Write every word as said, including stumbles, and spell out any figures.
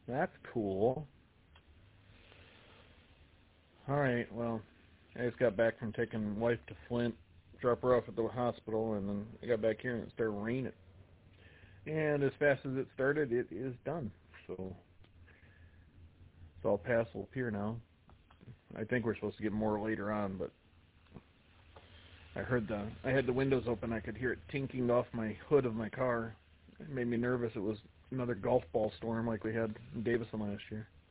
That's cool. Alright, well, I just got back from taking wife to Flint, drop her off at the hospital, and then I got back here and it started raining. And as fast as it started, it is done. So it's all passable up here now. I think we're supposed to get more later on, but I heard the I had the windows open. I could hear it tinking off my hood of my car. It made me nervous. It was another golf ball storm like we had in Davison last year.